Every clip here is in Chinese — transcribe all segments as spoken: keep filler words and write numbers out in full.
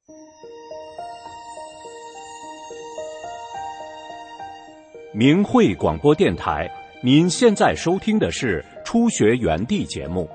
明慧广播电台，您现在收听的是初学园地节目。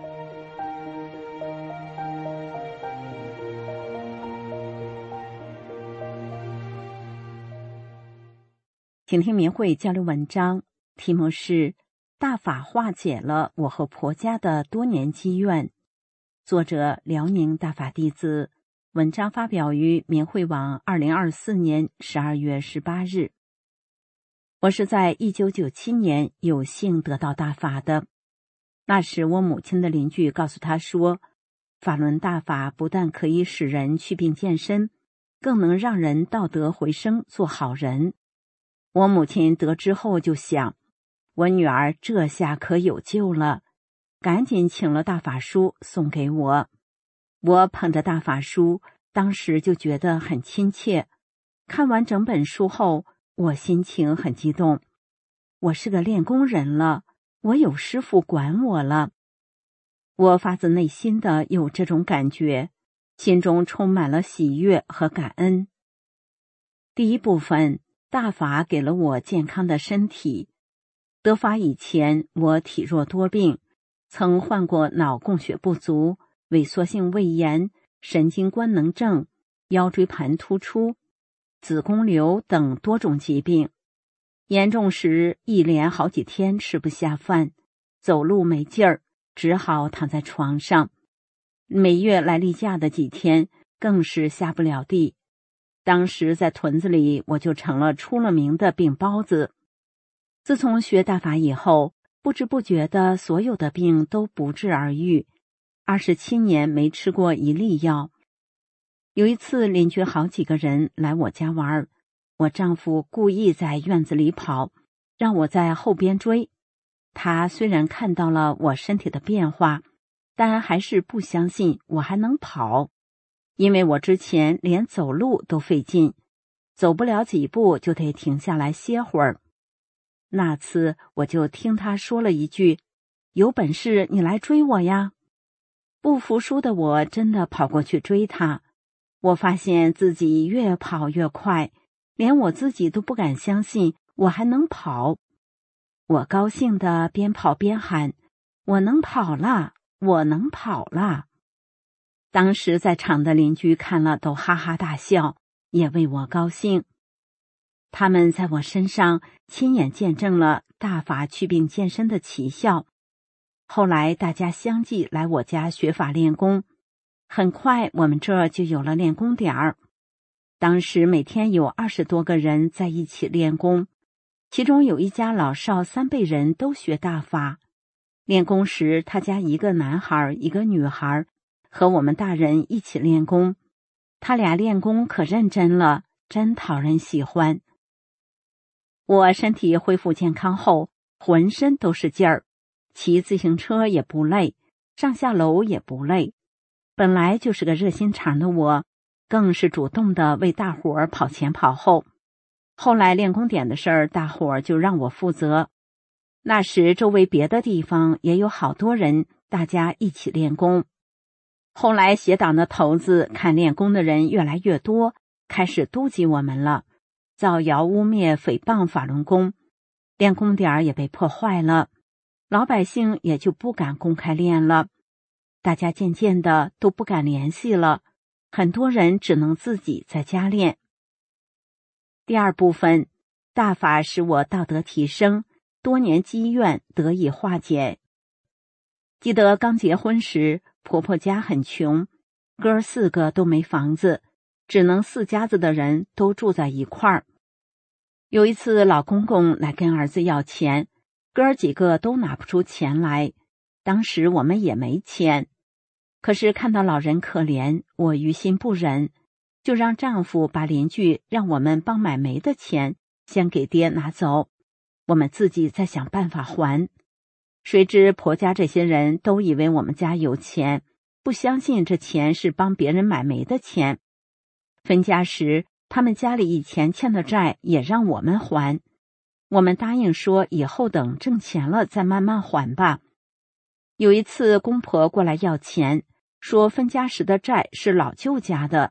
请听明慧交流文章，题目是大法化解了我和婆家的多年积怨，作者辽宁大法弟子，文章发表于明慧网二零二四年十二月十八日。我是在一九九七年有幸得到大法的，那时我母亲的邻居告诉她说，法轮大法不但可以使人祛病健身，更能让人道德回升，做好人。我母亲得知后就想，我女儿这下可有救了，赶紧请了大法书送给我。我捧着大法书，当时就觉得很亲切。看完整本书后，我心情很激动。我是个练功人了，我有师父管我了。我发自内心的有这种感觉，心中充满了喜悦和感恩。第一部分，大法给了我健康的身体。得法以前，我体弱多病，曾患过脑供血不足、萎缩性胃炎、神经官能症、腰椎盘突出、子宫瘤等多种疾病。严重时一连好几天吃不下饭，走路没劲儿，只好躺在床上。每月来例假的几天，更是下不了地。当时在屯子里，我就成了出了名的病包子。自从学大法以后，不知不觉的所有的病都不治而愈，二十七年没吃过一粒药。有一次邻居好几个人来我家玩，我丈夫故意在院子里跑，让我在后边追。他虽然看到了我身体的变化，但还是不相信我还能跑，因为我之前连走路都费劲，走不了几步就得停下来歇会儿。那次我就听他说了一句，有本事你来追我呀。不服输的我真的跑过去追他，我发现自己越跑越快，连我自己都不敢相信我还能跑。我高兴地边跑边喊，我能跑啦，我能跑啦。当时在场的邻居看了都哈哈大笑，也为我高兴。他们在我身上亲眼见证了大法祛病健身的奇效。后来大家相继来我家学法练功，很快我们这儿就有了练功点儿。当时每天有二十多个人在一起练功，其中有一家老少三辈人都学大法。练功时，他家一个男孩一个女孩和我们大人一起练功，他俩练功可认真了，真讨人喜欢。我身体恢复健康后，浑身都是劲儿，骑自行车也不累，上下楼也不累。本来就是个热心肠的我，更是主动的为大伙儿跑前跑后。后来练功点的事儿，大伙儿就让我负责。那时周围别的地方也有好多人，大家一起练功。后来协党的头子看练功的人越来越多，开始督击我们了，造谣污蔑诽谤法轮功，练功点也被破坏了，老百姓也就不敢公开练了。大家渐渐的都不敢联系了，很多人只能自己在家练。第二部分，大法使我道德提升，多年积怨得以化解。记得刚结婚时，婆婆家很穷，哥四个都没房子，只能四家子的人都住在一块儿。有一次老公公来跟儿子要钱，哥儿几个都拿不出钱来，当时我们也没钱。可是看到老人可怜，我于心不忍，就让丈夫把邻居让我们帮买煤的钱先给爹拿走，我们自己再想办法还。谁知婆家这些人都以为我们家有钱，不相信这钱是帮别人买煤的钱。分家时，他们家里以前欠的债也让我们还，我们答应说以后等挣钱了再慢慢还吧。有一次公婆过来要钱，说分家时的债是老舅家的，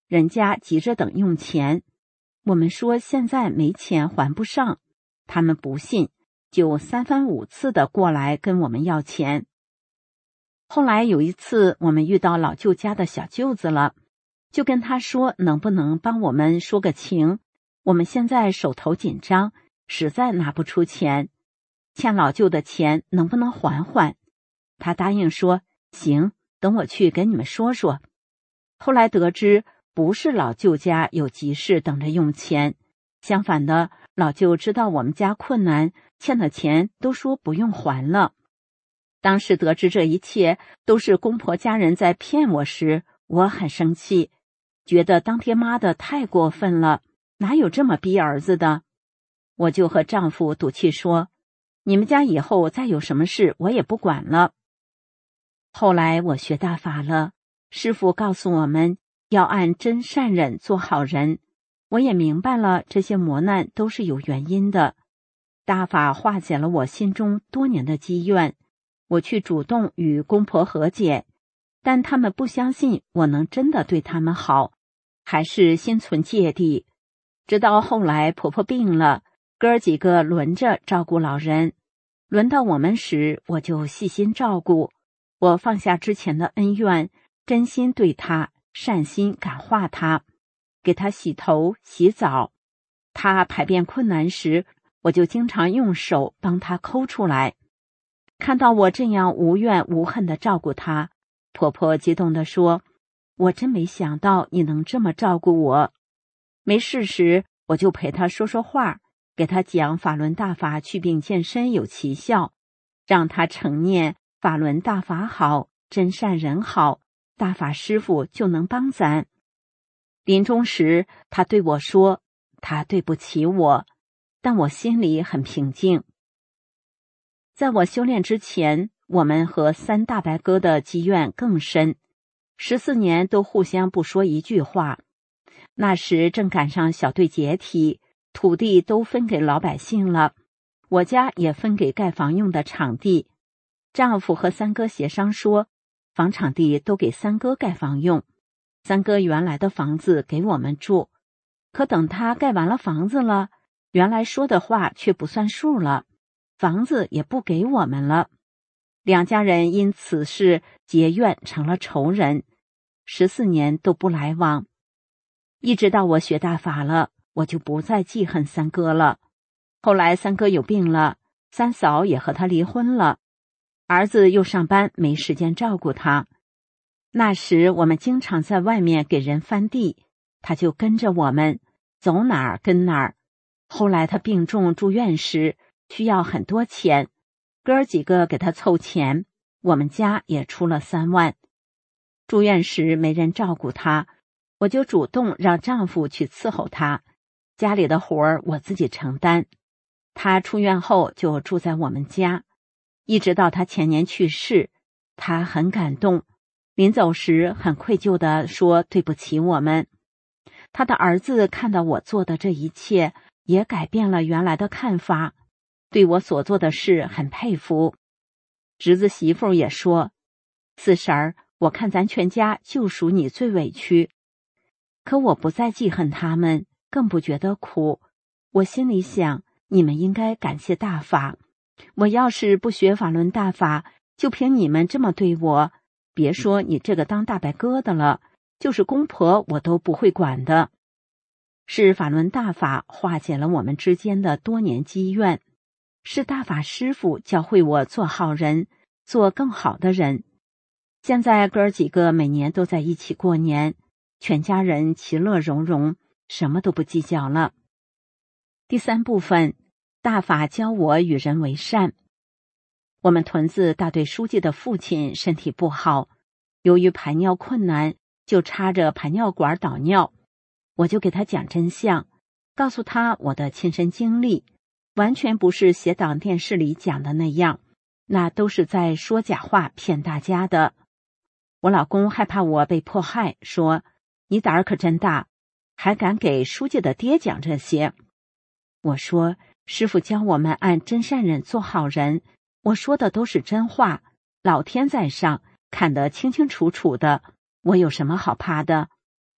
人家急着等用钱。我们说现在没钱还不上，他们不信，就三番五次的过来跟我们要钱。后来有一次我们遇到老舅家的小舅子了，就跟他说能不能帮我们说个情，我们现在手头紧张，实在拿不出钱，欠老舅的钱能不能还还？他答应说行，等我去跟你们说说。后来得知不是老舅家有急事等着用钱，相反的，老舅知道我们家困难，欠的钱都说不用还了。当时得知这一切都是公婆家人在骗我时，我很生气，觉得当爹妈的太过分了，哪有这么逼儿子的？我就和丈夫赌气说，你们家以后再有什么事我也不管了。后来我学大法了，师父告诉我们要按真善忍做好人，我也明白了这些磨难都是有原因的。大法化解了我心中多年的积怨，我去主动与公婆和解，但他们不相信我能真的对他们好，还是心存芥蒂。直到后来婆婆病了，哥儿几个轮着照顾老人，轮到我们时，我就细心照顾。我放下之前的恩怨，真心对他，善心感化他，给他洗头洗澡。他排便困难时，我就经常用手帮他抠出来。看到我这样无怨无恨地照顾他，婆婆激动地说，我真没想到你能这么照顾我。没事时，我就陪他说说话，给他讲法轮大法祛病健身有奇效，让他承念法轮大法好，真善人好，大法师父就能帮咱。临终时，他对我说，他对不起我，但我心里很平静。在我修炼之前，我们和三大白哥的积怨更深，十四年都互相不说一句话。那时正赶上小队解体，土地都分给老百姓了，我家也分给盖房用的场地。丈夫和三哥协商说，房场地都给三哥盖房用，三哥原来的房子给我们住。可等他盖完了房子了，原来说的话却不算数了，房子也不给我们了。两家人因此事结怨，成了仇人，十四年都不来往。一直到我学大法了，我就不再记恨三哥了。后来三哥有病了，三嫂也和他离婚了，儿子又上班，没时间照顾他。那时我们经常在外面给人翻地，他就跟着我们，走哪儿跟哪儿。后来他病重住院时，需要很多钱，哥儿几个给他凑钱，我们家也出了三万。住院时没人照顾他，我就主动让丈夫去伺候他，家里的活儿我自己承担。他出院后就住在我们家，一直到他前年去世，他很感动，临走时很愧疚地说对不起我们。他的儿子看到我做的这一切，也改变了原来的看法，对我所做的事很佩服。侄子媳妇也说，四婶儿，我看咱全家就属你最委屈。可我不再记恨他们，更不觉得苦。我心里想，你们应该感谢大法，我要是不学法轮大法，就凭你们这么对我，别说你这个当大白哥的了，就是公婆我都不会管的。是法轮大法化解了我们之间的多年积怨，是大法师父教会我做好人，做更好的人。现在哥儿几个每年都在一起过年，全家人其乐融融，什么都不计较了。第三部分，大法教我与人为善。我们屯子大队书记的父亲身体不好，由于排尿困难，就插着排尿管导尿。我就给他讲真相，告诉他我的亲身经历，完全不是写档电视里讲的那样，那都是在说假话骗大家的。我老公害怕我被迫害，说你胆儿可真大，还敢给书记的爹讲这些。我说师父教我们按真善忍做好人，我说的都是真话，老天在上看得清清楚楚的，我有什么好怕的？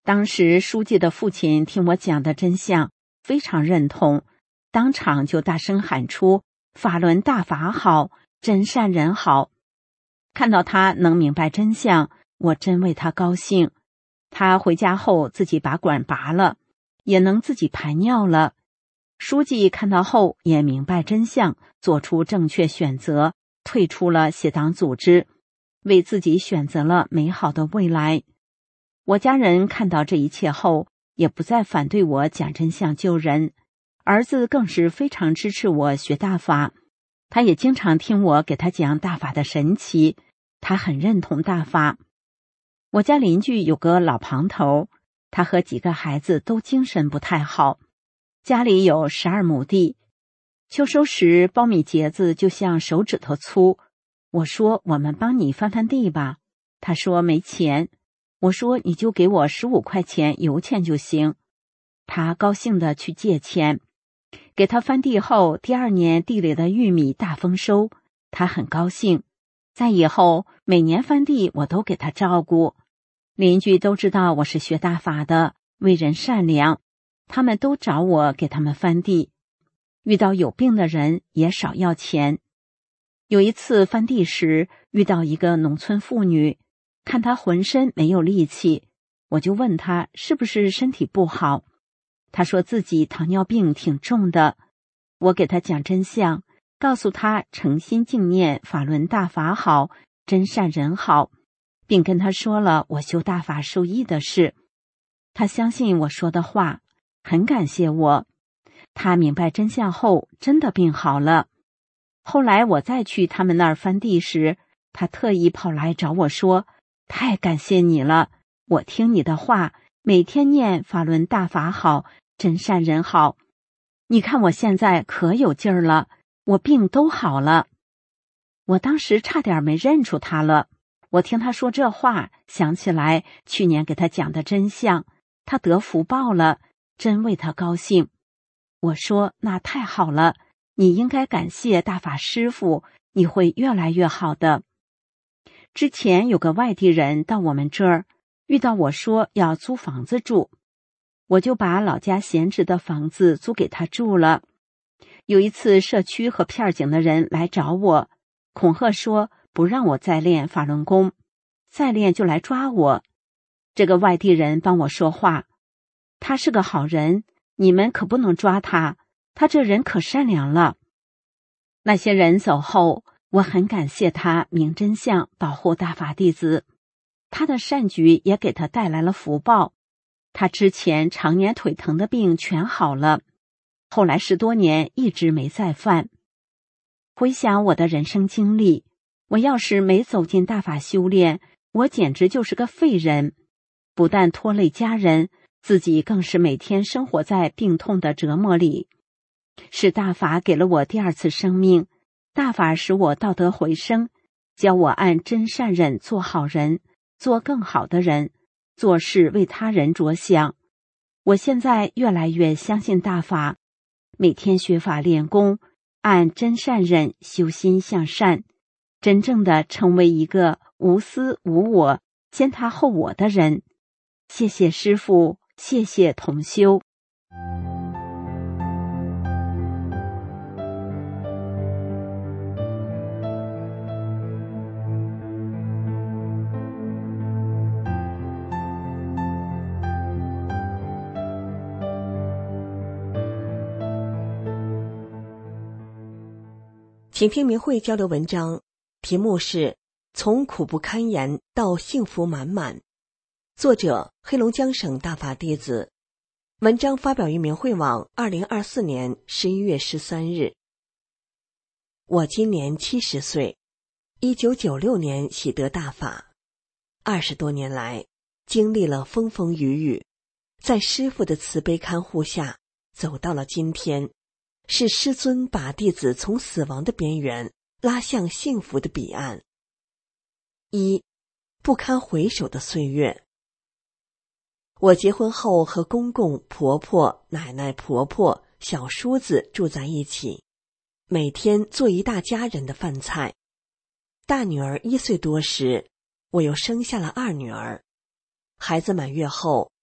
当时书记的父亲听我讲的真相，非常认同，当场就大声喊出法轮大法好，真善人好。看到他能明白真相，我真为他高兴。他回家后自己把管拔了，也能自己排尿了。书记看到后也明白真相，做出正确选择，退出了邪党组织，为自己选择了美好的未来。我家人看到这一切后，也不再反对我讲真相救人，儿子更是非常支持我学大法，他也经常听我给他讲大法的神奇，他很认同大法。我家邻居有个老庞头，他和几个孩子都精神不太好，家里有十二亩地，秋收时苞米秸子就像手指头粗。我说我们帮你翻翻地吧，他说没钱。我说你就给我十五块钱油钱就行。他高兴地去借钱，给他翻地后，第二年地里的玉米大丰收，他很高兴。在以后每年翻地我都给他照顾。邻居都知道我是学大法的，为人善良，他们都找我给他们翻地。遇到有病的人也少要钱。有一次翻地时遇到一个农村妇女，看她浑身没有力气，我就问她是不是身体不好。她说自己糖尿病挺重的。我给她讲真相，告诉她诚心敬念法轮大法好，真善人好，并跟她说了我修大法受益的事。她相信我说的话，很感谢我。她明白真相后，真的病好了。后来我再去他们那儿翻地时，她特意跑来找我说，太感谢你了，我听你的话，每天念法轮大法好，真善人好。你看我现在可有劲儿了，我病都好了。我当时差点没认出他了。我听他说这话，想起来去年给他讲的真相，他得福报了，真为他高兴。我说那太好了，你应该感谢大法师父，你会越来越好的。之前有个外地人到我们这儿，遇到我说要租房子住，我就把老家闲置的房子租给他住了。有一次社区和片警的人来找我，恐吓说不让我再练法轮功，再练就来抓我。这个外地人帮我说话，他是个好人，你们可不能抓他，他这人可善良了。那些人走后，我很感谢他明真相，保护大法弟子。他的善举也给他带来了福报，他之前常年腿疼的病全好了，后来十多年一直没再犯。回想我的人生经历，我要是没走进大法修炼，我简直就是个废人，不但拖累家人，自己更是每天生活在病痛的折磨里。是大法给了我第二次生命，大法使我道德回升，教我按真善忍做好人，做更好的人，做事为他人着想。我现在越来越相信大法，每天学法练功，按真善忍修心向善，真正的成为一个无私无我、先他后我的人。谢谢师父，谢谢同修。 请听明慧交流文章，题目是从苦不堪言到幸福满满，作者黑龙江省大法弟子，文章发表于明慧网二零二四年十一月十三日。我今年七十岁，一九九六年喜得大法，二十多年来经历了风风雨雨，在师父的慈悲看护下走到了今天，是师尊把弟子从死亡的边缘拉向幸福的彼岸。一，不堪回首的岁月。我结婚后和公公、婆婆、奶奶、婆婆、小叔子住在一起，每天做一大家人的饭菜。大女儿一岁多时，我又生下了二女儿。孩子满月后，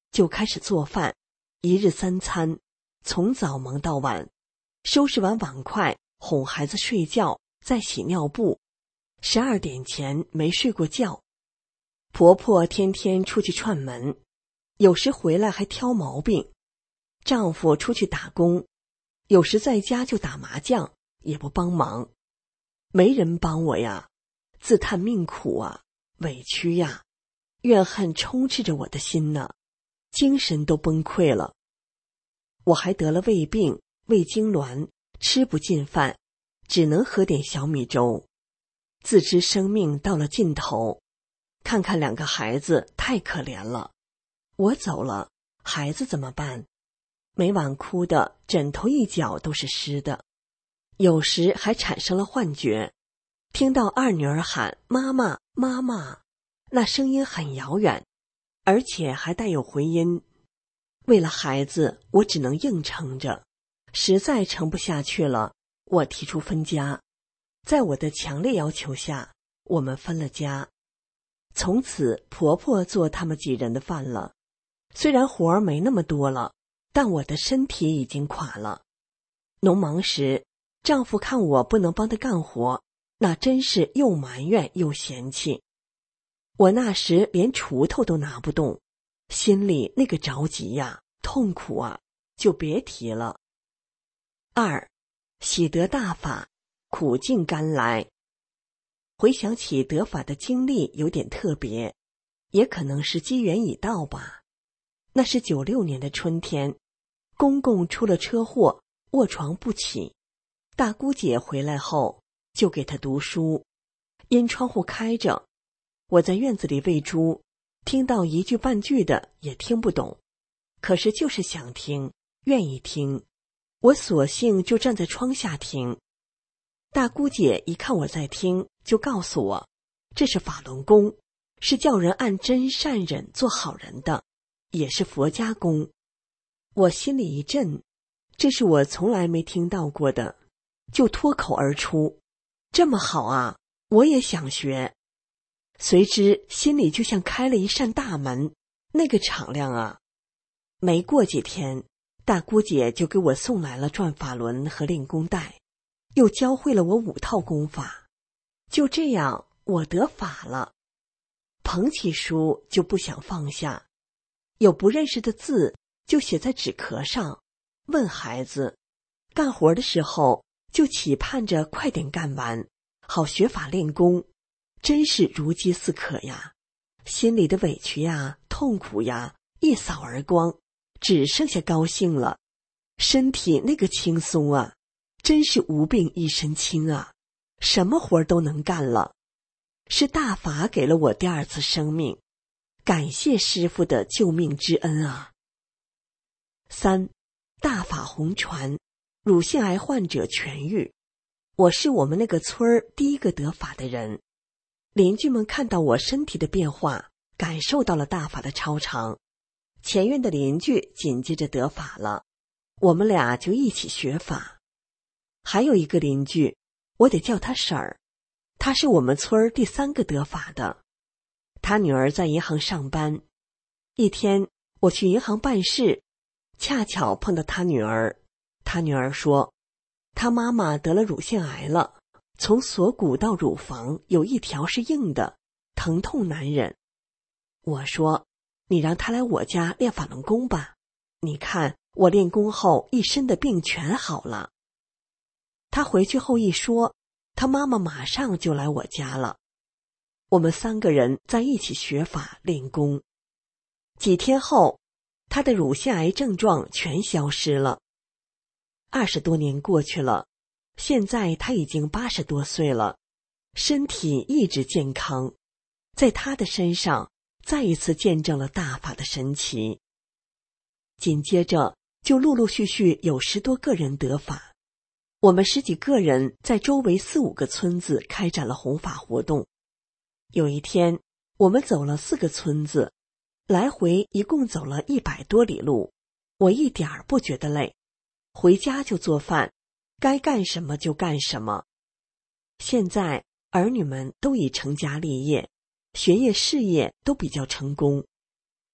就开始做饭，一日三餐，从早忙到晚，收拾完碗筷，哄孩子睡觉，再洗尿布，十二点前没睡过觉。婆婆天天出去串门，有时回来还挑毛病。丈夫出去打工，有时在家就打麻将，也不帮忙。没人帮我呀，自叹命苦啊，委屈呀，怨恨充斥着我的心呢，精神都崩溃了。我还得了胃病、胃痉挛，吃不进饭，只能喝点小米粥。自知生命到了尽头，看看两个孩子太可怜了。我走了，孩子怎么办？每晚哭的枕头一角都是湿的，有时还产生了幻觉，听到二女儿喊妈妈妈妈，那声音很遥远，而且还带有回音。为了孩子，我只能硬撑着，实在撑不下去了，我提出分家。在我的强烈要求下，我们分了家。从此婆婆做他们几人的饭了，虽然活儿没那么多了，但我的身体已经垮了。农忙时，丈夫看我不能帮他干活，那真是又埋怨又嫌弃。我那时连锄头都拿不动，心里那个着急呀，痛苦啊，就别提了。二，喜得大法，苦尽甘来。回想起得法的经历有点特别，也可能是机缘已到吧。那是九六年的春天，公公出了车祸，卧床不起。大姑姐回来后，就给他读书。因窗户开着，我在院子里喂猪，听到一句半句的也听不懂，可是就是想听，愿意听，我索性就站在窗下听。大姑姐一看我在听，就告诉我，这是法轮功，是叫人按真善忍做好人的，也是佛家功。我心里一震，这是我从来没听到过的，就脱口而出，这么好啊，我也想学。随之心里就像开了一扇大门，那个敞亮啊。没过几天，大姑姐就给我送来了转法轮和练功带，又教会了我五套功法。就这样，我得法了。捧起书就不想放下，有不认识的字就写在纸壳上，问孩子。干活的时候就期盼着快点干完，好学法练功，真是如饥似渴呀。心里的委屈呀、痛苦呀，一扫而光，只剩下高兴了。身体那个轻松啊，真是无病一身轻啊，什么活都能干了。是大法给了我第二次生命，感谢师父的救命之恩啊。三，大法红传，乳腺癌患者痊愈。我是我们那个村儿第一个得法的人，邻居们看到我身体的变化，感受到了大法的超常。前院的邻居紧接着得法了，我们俩就一起学法。还有一个邻居，我得叫他婶儿，他是我们村儿第三个得法的。他女儿在银行上班，一天我去银行办事，恰巧碰到他女儿。他女儿说，他妈妈得了乳腺癌了，从锁骨到乳房有一条是硬的，疼痛难忍。我说，你让他来我家练法轮功吧，你看我练功后一身的病全好了。他回去后一说，他妈妈马上就来我家了。我们三个人在一起学法练功。几天后，他的乳腺癌症状全消失了。二十多年过去了，现在他已经八十多岁了，身体一直健康。在他的身上再一次见证了大法的神奇。紧接着就陆陆续续有十多个人得法，我们十几个人在周围四五个村子开展了弘法活动。有一天，我们走了四个村子，来回一共走了一百多里路，我一点儿不觉得累，回家就做饭，该干什么就干什么。现在儿女们都已成家立业，学业事业都比较成功。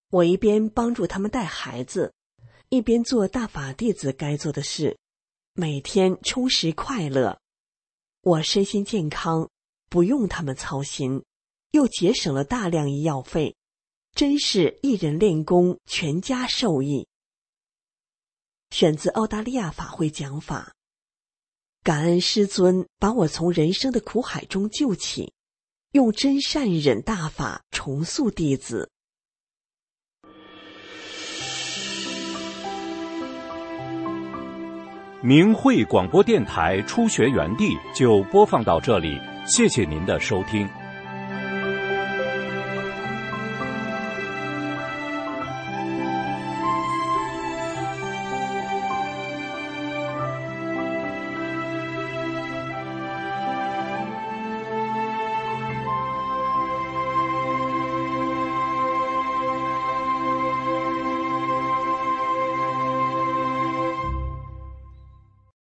我一边帮助他们带孩子，一边做大法弟子该做的事，每天充实快乐。我身心健康，不用他们操心，又节省了大量医药费，真是一人练功，全家受益。选自澳大利亚法会讲法。感恩师尊把我从人生的苦海中救起，用真善忍大法重塑弟子。 明慧广播电台初学园地就播放到这里，谢谢您的收听。